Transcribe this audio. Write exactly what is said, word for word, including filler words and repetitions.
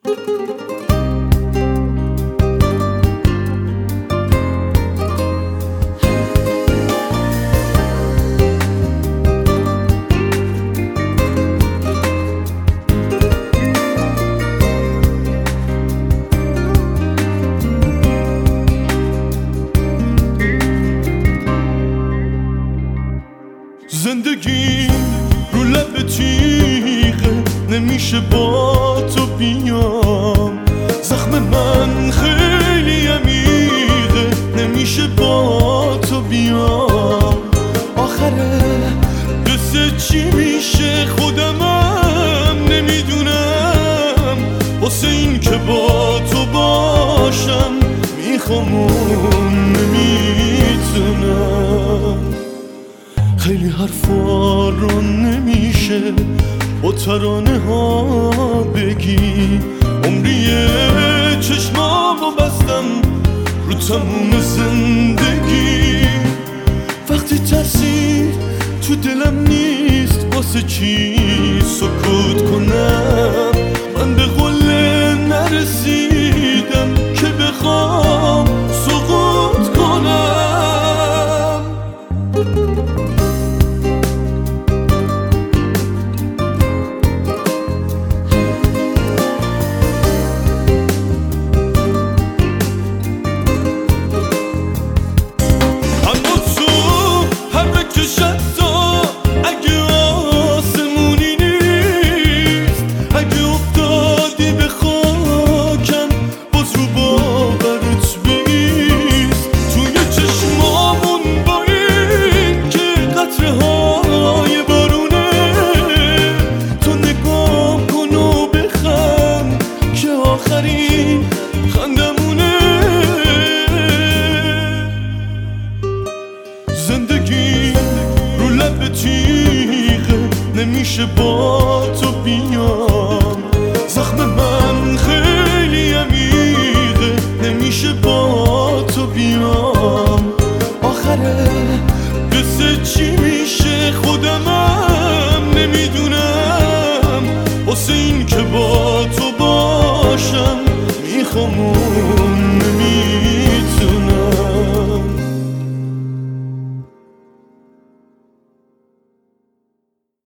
زندگی رو لب تیغه، نمیشه با تو بیام. زخم من خیلی عمیقه، نمیشه با تو بیام. آخره قصه چی میشه خودمم نمیدونم. واسه این که با تو باشم میخوام و نمیتونم. خیلی حرفا رو نمیشه با ترانه ها بگی. عمریه چشمامو بستم رو تموم زندگی. وقتی ترسی تو دلم نیست واسه چی سکوت کنم. من به قله نرسیدم که بخوام سقوط کنم. زندگی رو لب تیغه، نمیشه با تو بیام. زخم من خیلی عمیقه، نمیشه با تو بیام.